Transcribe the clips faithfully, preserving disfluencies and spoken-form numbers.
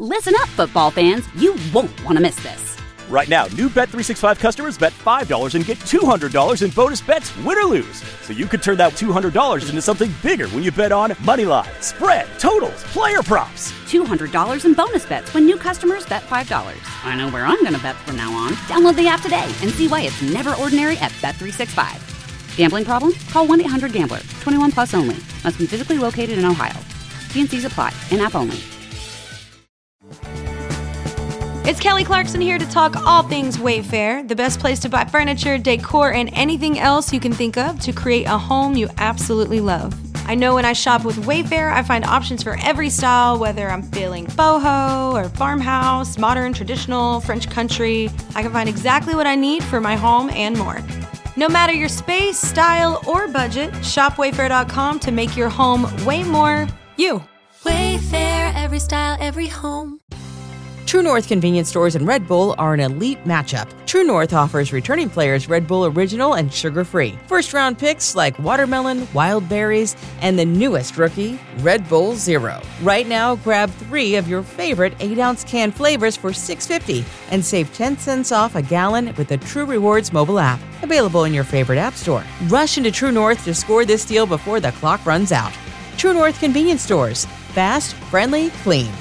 Listen up, football fans. You won't want to miss this. Right now, new Bet three sixty-five customers bet five dollars and get two hundred dollars in bonus bets, win or lose. So you could turn that two hundred dollars into something bigger when you bet on money line, spread, totals, player props. two hundred dollars in bonus bets when new customers bet five dollars. I know where I'm going to bet from now on. Download the app today and see why it's never ordinary at Bet three sixty-five. Gambling problem? Call one eight hundred gambler. twenty-one plus only. Must be physically located in Ohio. T and C's apply. In-app only. It's Kelly Clarkson here to talk all things Wayfair, the best place to buy furniture, decor, and anything else you can think of to create a home you absolutely love. I know when I shop with Wayfair, I find options for every style, whether I'm feeling boho or farmhouse, modern, traditional, French country. I can find exactly what I need for my home and more. No matter your space, style, or budget, shop wayfair dot com to make your home way more you. Wayfair, every style, every home. True North convenience stores and Red Bull are an elite matchup. True North offers returning players Red Bull Original and sugar-free. First-round picks like watermelon, wild berries, and the newest rookie, Red Bull Zero. Right now, grab three of your favorite eight-ounce can flavors for six dollars and fifty cents and save ten cents off a gallon with the True Rewards mobile app. Available in your favorite app store. Rush into True North to score this deal before the clock runs out. True North convenience stores. Fast, friendly, clean.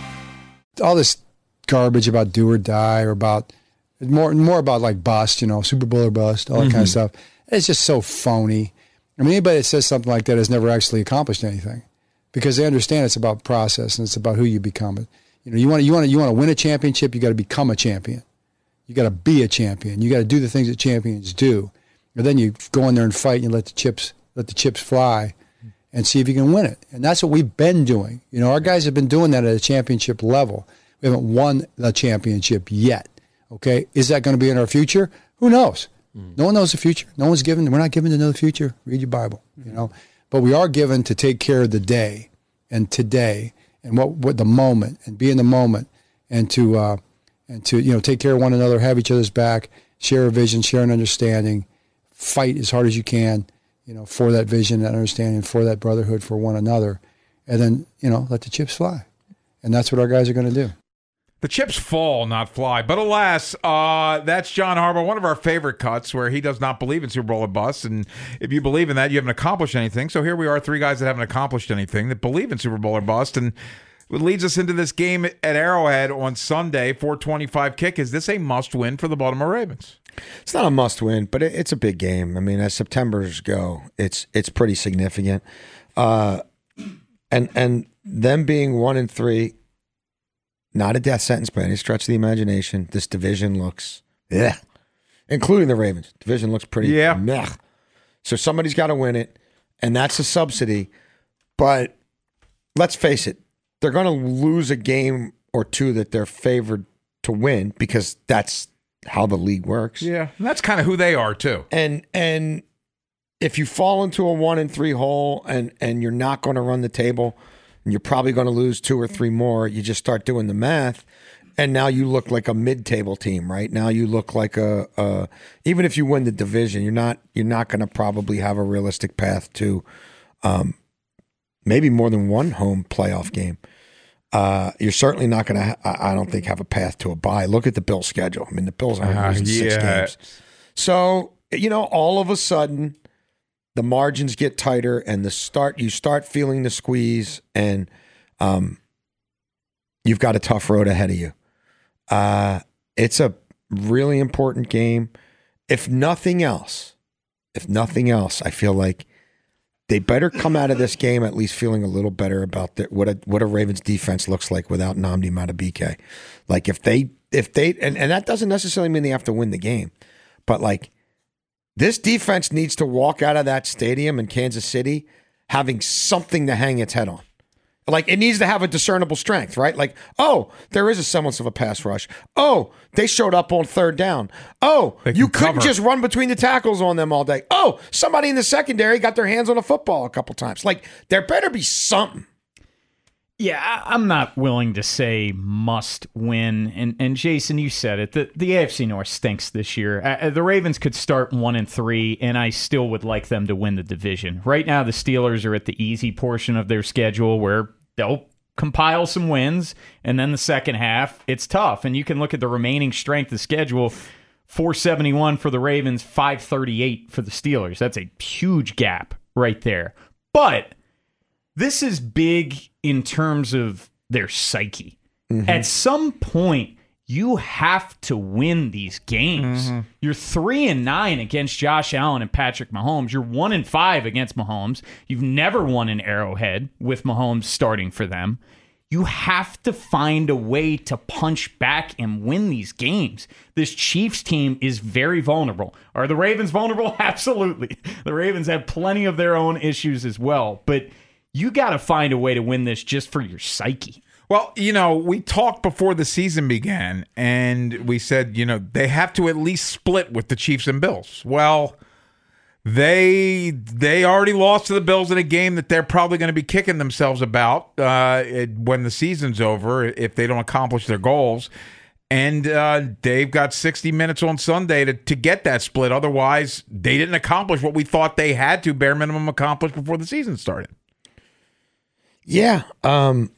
All this garbage about do or die or about more more about like bust, you know, Super Bowl or bust, all that mm-hmm. kind of stuff. It's just so phony. I mean, anybody that says something like that has never actually accomplished anything because they understand it's about process and it's about who you become. You know, you want to you want to you want to win a championship, you got to become a champion. You got to be a champion. You got to do the things that champions do. And then you go in there and fight and you let the chips let the chips fly and see if you can win it. And that's what we've been doing. You know, our guys have been doing that at a championship level. We haven't won the championship yet. Okay, is that going to be in our future? Who knows? Mm. No one knows the future. No one's given. We're not given to know the future. Read your Bible, mm. you know. But we are given to take care of the day and today and what what the moment and be in the moment and to uh, and to you know take care of one another, have each other's back, share a vision, share an understanding, fight as hard as you can, you know, for that vision, that understanding, for that brotherhood, for one another, and then you know let the chips fly, and that's what our guys are going to do. The chips fall, not fly. But alas, uh, that's John Harbaugh, one of our favorite cuts, where he does not believe in Super Bowl or bust. And if you believe in that, you haven't accomplished anything. So here we are, three guys that haven't accomplished anything, that believe in Super Bowl or bust. And it leads us into this game at Arrowhead on Sunday, four twenty-five kick. Is this a must-win for the Baltimore Ravens? It's not a must-win, but it, it's a big game. I mean, as Septembers go, it's it's pretty significant. Uh, and and them being one and three, not a death sentence by any stretch of the imagination. This division looks, yeah, including the Ravens. Division looks pretty, yeah. Meh. So somebody's got to win it, and that's a subsidy. But let's face it, they're going to lose a game or two that they're favored to win because that's how the league works. Yeah, and that's kind of who they are too. And and if you fall into a one and three hole and and you're not going to run the table, and you're probably going to lose two or three more, you just start doing the math, and now you look like a mid-table team, right? Now you look like a, a even if you win the division, you're not you're not going to probably have a realistic path to um, maybe more than one home playoff game. Uh, you're certainly not going to, ha- I don't think, have a path to a bye. Look at the Bills' schedule. I mean, the Bills aren't uh, losing yeah. six games. So, you know, all of a sudden, the margins get tighter, and the start you start feeling the squeeze, and um, you've got a tough road ahead of you. Uh, it's a really important game. If nothing else, if nothing else, I feel like they better come out of this game at least feeling a little better about the, what a what a Ravens defense looks like without Nnamdi Madubuike. Like if they if they and, and that doesn't necessarily mean they have to win the game, but like this defense needs to walk out of that stadium in Kansas City having something to hang its head on. Like it needs to have a discernible strength, right? Like, oh, there is a semblance of a pass rush. Oh, they showed up on third down. Oh, you couldn't cover. just run between the tackles on them all day. Oh, somebody in the secondary got their hands on a football a couple times. Like, there better be something. Yeah, I'm not willing to say must win. And and Jason, you said it. The the A F C North stinks this year. Uh, the Ravens could start one and three, and I still would like them to win the division. Right now, the Steelers are at the easy portion of their schedule where they'll compile some wins, and then the second half, it's tough. And you can look at the remaining strength of schedule, four seventy-one for the Ravens, five thirty-eight for the Steelers. That's a huge gap right there. But this is big in terms of their psyche. Mm-hmm. At some point, you have to win these games. Mm-hmm. You're three and nine against Josh Allen and Patrick Mahomes. You're one and five against Mahomes. You've never won an Arrowhead with Mahomes starting for them. You have to find a way to punch back and win these games. This Chiefs team is very vulnerable. Are the Ravens vulnerable? Absolutely. The Ravens have plenty of their own issues as well. But you got to find a way to win this just for your psyche. Well, you know, we talked before the season began, and we said, you know, they have to at least split with the Chiefs and Bills. Well, they they already lost to the Bills in a game that they're probably going to be kicking themselves about uh, when the season's over if they don't accomplish their goals. And uh, they've got sixty minutes on Sunday to, to get that split. Otherwise, they didn't accomplish what we thought they had to, bare minimum, accomplish before the season started. Yeah, um...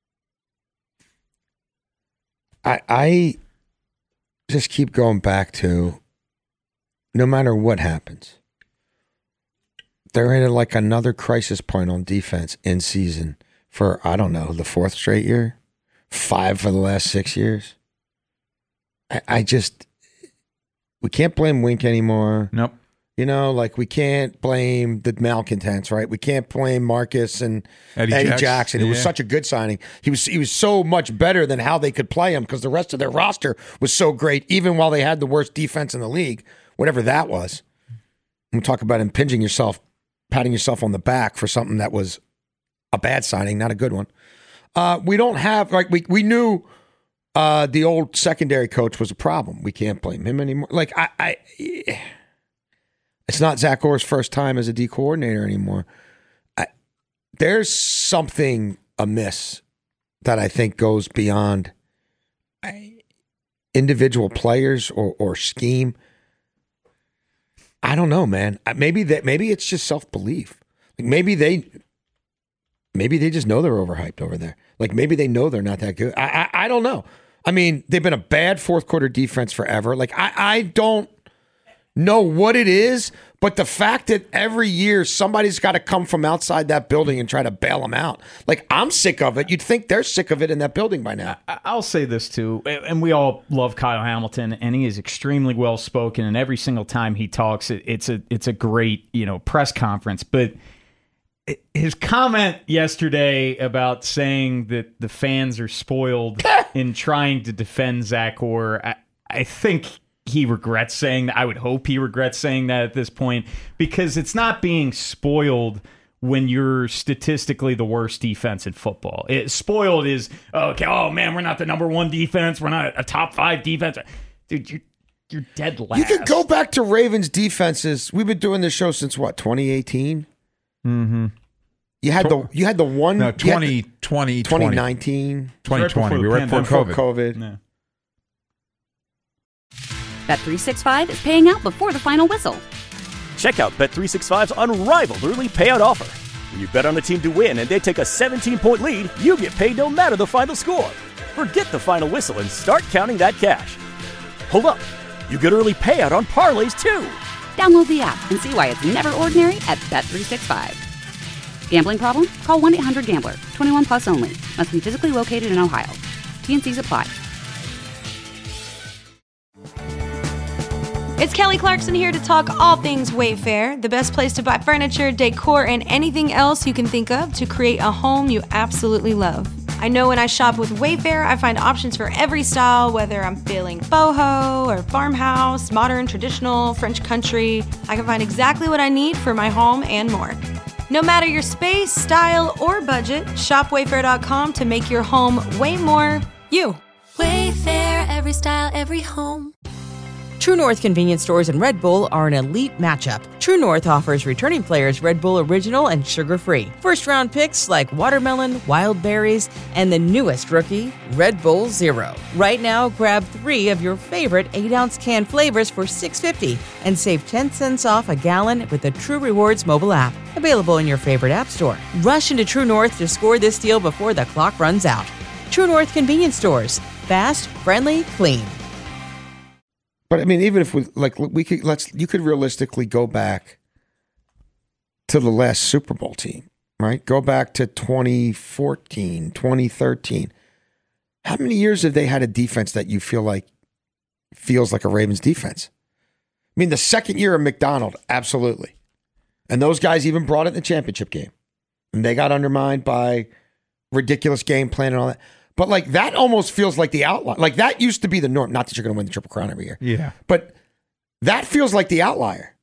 I, I just keep going back to no matter what happens, they're in like another crisis point on defense in season for, I don't know, the fourth straight year, five for the last six years. I, I just, we can't blame Wink anymore. Nope. You know, like we can't blame the malcontents, right? We can't blame Marcus and Eddie, Eddie Jackson. Jackson. It Yeah. was such a good signing. He was he was so much better than how they could play him because the rest of their roster was so great, even while they had the worst defense in the league, whatever that was. We talk about impinging yourself, patting yourself on the back for something that was a bad signing, not a good one. Uh, we don't have, like, we, we knew uh, the old secondary coach was a problem. We can't blame him anymore. Like, I... I It's not Zach Orr's first time as a D coordinator anymore. I, there's something amiss that I think goes beyond I, individual players or, or scheme. I don't know, man. Maybe that. Maybe it's just self-belief. Like maybe they, maybe they just know they're overhyped over there. Like maybe they know they're not that good. I, I, I don't know. I mean, they've been a bad fourth quarter defense forever. Like I, I don't know what it is, but the fact that every year somebody's got to come from outside that building and try to bail them out. Like, I'm sick of it. You'd think they're sick of it in that building by now. I'll say this, too, and we all love Kyle Hamilton, and he is extremely well-spoken, and every single time he talks, it's a it's a great, you know, press conference. But his comment yesterday about saying that the fans are spoiled in trying to defend Zach Orr, I, I think he regrets saying that. I would hope he regrets saying that at this point, because it's not being spoiled when you're statistically the worst defense in football. It, spoiled is, okay, oh man, we're not the number one defense. We're not a top five defense. Dude, you're, you're dead last. You could go back to Ravens defenses. We've been doing this show since what, twenty eighteen? Mm-hmm. You had the you had the one no, twenty twenty, twenty nineteen, twenty twenty. We were right before COVID. COVID. Yeah. Bet three sixty-five is paying out before the final whistle. Check out Bet three sixty-five's unrivaled early payout offer. When you bet on a team to win and they take a seventeen-point lead, you get paid no matter the final score. Forget the final whistle and start counting that cash. Hold up. You get early payout on parlays, too. Download the app and see why it's never ordinary at Bet three sixty-five. Gambling problem? Call one eight hundred gambler. twenty-one plus only. Must be physically located in Ohio. T and C's apply. It's Kelly Clarkson here to talk all things Wayfair, the best place to buy furniture, decor, and anything else you can think of to create a home you absolutely love. I know when I shop with Wayfair, I find options for every style, whether I'm feeling boho or farmhouse, modern, traditional, French country. I can find exactly what I need for my home and more. No matter your space, style, or budget, shop wayfair dot com to make your home way more you. Wayfair, every style, every home. True North convenience stores and Red Bull are an elite matchup. True North offers returning players Red Bull Original and sugar-free. First-round picks like watermelon, wild berries, and the newest rookie, Red Bull Zero. Right now, grab three of your favorite eight-ounce can flavors for six dollars and fifty cents and save ten cents off a gallon with the True Rewards mobile app. Available in your favorite app store. Rush into True North to score this deal before the clock runs out. True North convenience stores. Fast, friendly, clean. But I mean, even if we like, we could let's you could realistically go back to the last Super Bowl team, right? Go back to twenty fourteen, twenty thirteen. How many years have they had a defense that you feel like feels like a Ravens defense? I mean, the second year of McDonald, absolutely. And those guys even brought it in the championship game. And they got undermined by ridiculous game plan and all that. But like that almost feels like the outlier. Like that used to be the norm. Not that you're going to win the Triple Crown every year. Yeah. But that feels like the outlier.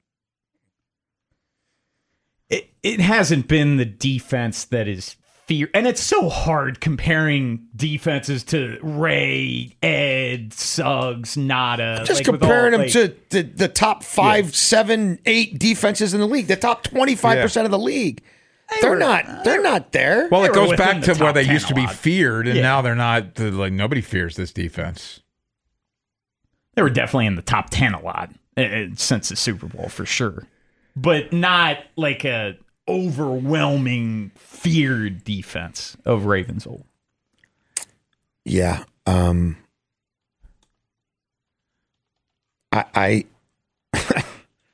It, it hasn't been the defense that is fear. And it's so hard comparing defenses to Ray, Ed, Suggs, Nada. Just like, comparing all, them like, to the, the top five, yeah. seven, eight defenses in the league. The top twenty-five percent yeah. of the league. They're not. They're not there. Well, it goes back the to where they used to be lot. feared, and yeah. now they're not. Like nobody fears this defense. They were definitely in the top ten a lot uh, since the Super Bowl for sure, but not like a overwhelming feared defense of Ravens old. Yeah. Um, I. I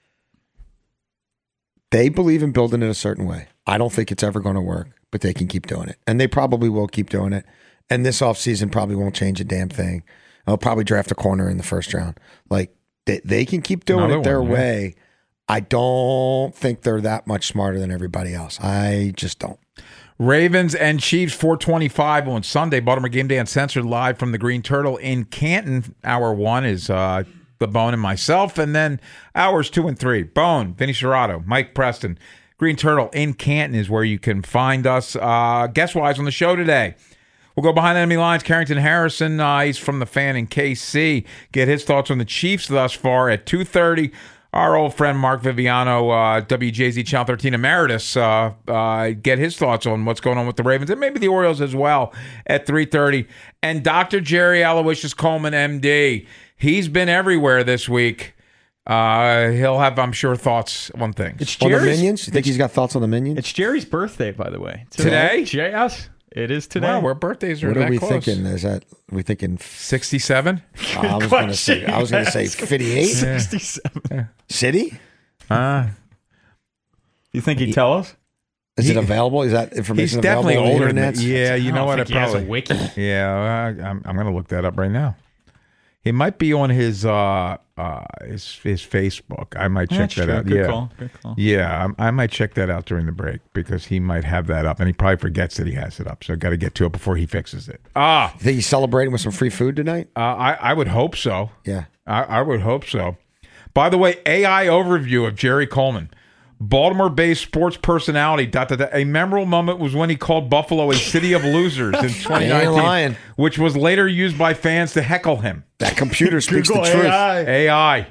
They believe in building it a certain way. I don't think it's ever going to work, but they can keep doing it. And they probably will keep doing it. And this offseason probably won't change a damn thing. They'll probably draft a corner in the first round. Like, they, they can keep doing Another it their one, yeah. way. I don't think they're that much smarter than everybody else. I just don't. Ravens and Chiefs, four twenty-five on Sunday. Baltimore Game Day Uncensored live from the Green Turtle in Canton. Hour one is... uh the Bone and myself, and then hours two and three. Bone, Vinny Serrato, Mike Preston, Green Turtle in Canton is where you can find us. Uh, guest-wise on the show today, we'll go behind enemy lines. Carrington Harrison, uh, he's from the Fan in K C. Get his thoughts on the Chiefs thus far at two thirty. Our old friend Mark Viviano, uh, W J Z Channel thirteen Emeritus, uh, uh, get his thoughts on what's going on with the Ravens and maybe the Orioles as well at three thirty. And Doctor Jerry Aloysius Coleman, M D. He's been everywhere this week. Uh, he'll have, I'm sure, thoughts on things. It's On the Jerry's, Minions? You think he's got thoughts on the Minions? It's Jerry's birthday, by the way. Today? Yes, it is today. Wow, our birthdays are What that are we close. thinking? Is that, are we thinking, sixty-seven? uh, I was going to say, I was going to say fifty-eight? sixty-seven. City? Uh, You think he'd tell us? Is He- it available? Is that he's information definitely available on the older than internet? Yeah, you I know don't what? I think he has probably. a wiki. Yeah, I, I'm, I'm going to look that up right now. He might be on his uh, uh, his his Facebook. I might check That's that true. out. Good yeah, call. Good call. yeah. I, I might check that out during the break because he might have that up, and he probably forgets that he has it up. So I got to get to it before he fixes it. Ah, Think he's celebrating with some free food tonight? uh, I I would hope so. Yeah. I, I would hope so. By the way, A I overview of Jerry Coleman. Baltimore-based sports personality. Dot, dot, dot. A memorable moment was when he called Buffalo a city of losers in twenty Ain't lying. nineteen, which was later used by fans to heckle him. That computer speaks the Google truth. A I. A I.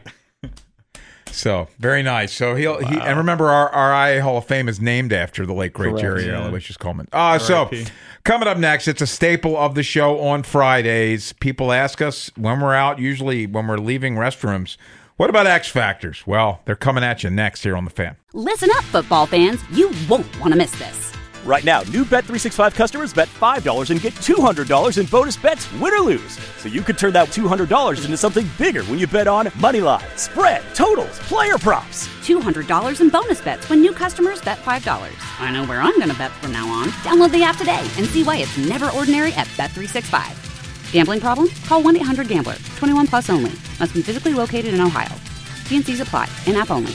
So very nice. So he'll he and remember our, our I A Hall of Fame is named after the late great Correct, Jerry yeah. Aloysius Coleman. Uh, so R I P coming up next, it's a staple of the show on Fridays. People ask us when we're out, usually when we're leaving restrooms, what about X Factors? Well, they're coming at you next here on The Fan. Listen up, football fans. You won't want to miss this. Right now, new Bet three sixty-five customers bet five dollars and get two hundred dollars in bonus bets, win or lose. So you could turn that two hundred dollars into something bigger when you bet on money line, spread, totals, player props. two hundred dollars in bonus bets when new customers bet five dollars. I know where I'm going to bet from now on. Download the app today and see why it's never ordinary at Bet three sixty-five. Gambling problem? Call one eight hundred gambler. twenty-one plus only. Must be physically located in Ohio. T and C's apply. In-app only.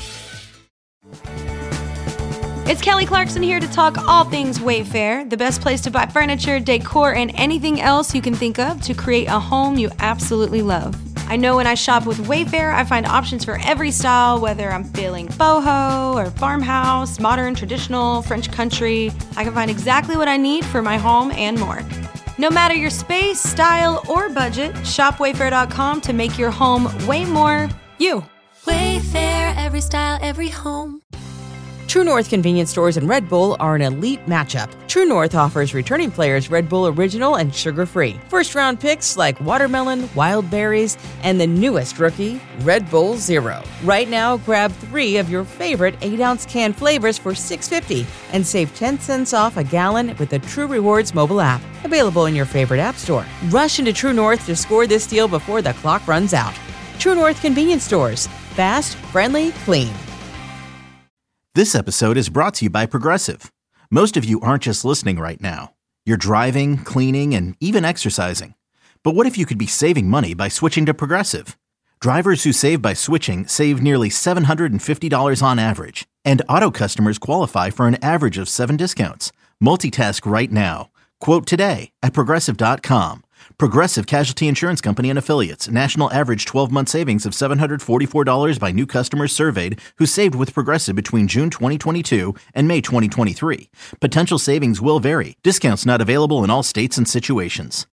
It's Kelly Clarkson here to talk all things Wayfair, the best place to buy furniture, decor, and anything else you can think of to create a home you absolutely love. I know when I shop with Wayfair, I find options for every style, whether I'm feeling boho or farmhouse, modern, traditional, French country. I can find exactly what I need for my home and more. No matter your space, style, or budget, shop wayfair dot com to make your home way more you. Wayfair, every style, every home. True North convenience stores and Red Bull are an elite matchup. True North offers returning players Red Bull Original and sugar-free. First-round picks like watermelon, wild berries, and the newest rookie, Red Bull Zero. Right now, grab three of your favorite eight-ounce can flavors for six dollars and fifty cents and save ten cents off a gallon with the True Rewards mobile app. Available in your favorite app store. Rush into True North to score this deal before the clock runs out. True North convenience stores. Fast, friendly, clean. This episode is brought to you by Progressive. Most of you aren't just listening right now. You're driving, cleaning, and even exercising. But what if you could be saving money by switching to Progressive? Drivers who save by switching save nearly seven hundred fifty dollars on average. And auto customers qualify for an average of seven discounts. Multitask right now. Quote today at Progressive dot com. Progressive Casualty Insurance Company and Affiliates. National average twelve-month savings of seven hundred forty-four dollars by new customers surveyed who saved with Progressive between June twenty twenty-two and May twenty twenty-three. Potential savings will vary. Discounts not available in all states and situations.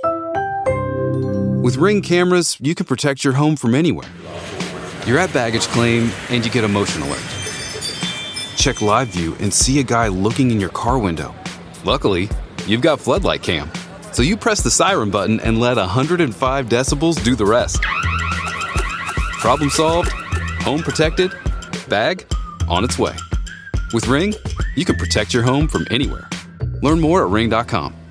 With Ring cameras, you can protect your home from anywhere. You're at baggage claim and you get a motion alert. Check live view and see a guy looking in your car window. Luckily, you've got Floodlight Cam. So you press the siren button and let one hundred five decibels do the rest. Problem solved, home protected, bag on its way. With Ring, you can protect your home from anywhere. Learn more at ring dot com.